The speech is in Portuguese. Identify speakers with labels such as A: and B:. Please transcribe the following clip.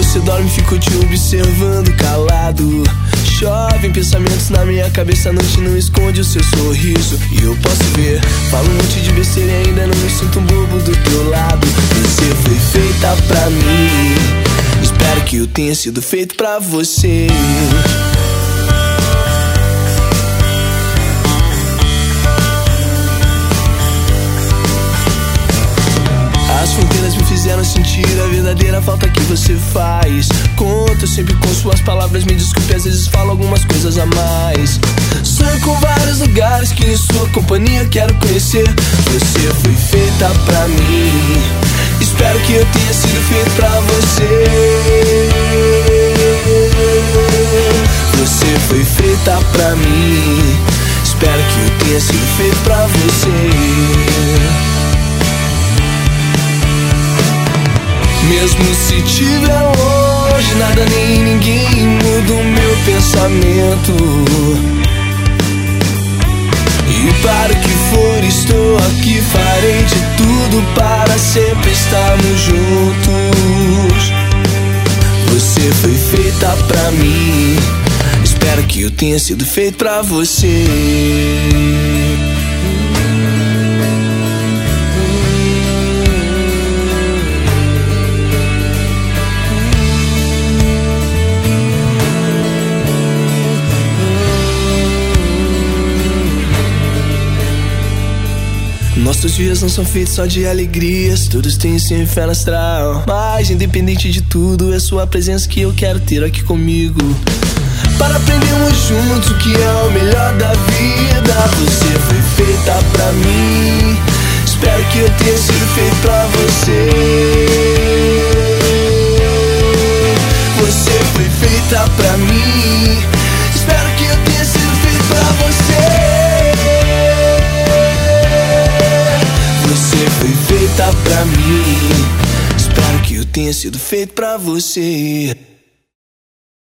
A: você dorme, fico te observando calado. Chovem pensamentos na minha cabeça, a noite não esconde o seu sorriso. E eu posso ver, falo um monte de besteira e ainda não me sinto um bobo do teu lado. Você foi feita pra mim, espero que eu tenha sido feito pra você. As fronteiras me fizeram sentir a verdadeira falta que você faz. Conto sempre com suas palavras, me desculpe, às vezes falo algumas coisas a mais. Sonho com vários lugares que em sua companhia quero conhecer. Você foi feita pra mim, espero que eu tenha sido feito pra você. Você foi feita pra mim, espero que eu tenha sido feito pra você. Mesmo se tiver longe, nada nem ninguém muda o meu pensamento. E para o que for, estou aqui, farei de tudo para sempre estarmos juntos. Você foi feita pra mim, espero que eu tenha sido feito pra você. Nossos dias não são feitos só de alegrias, todos têm seu inferno astral. Mas independente de tudo, é sua presença que eu quero ter aqui comigo, para aprendermos juntos o que é o melhor da vida. Você foi feita pra mim, espero que eu tenha sido feito pra você. Você foi feita pra mim, espero que eu tenha sido feito pra você. Você foi feita pra mim, espero que eu tenha sido feito pra você.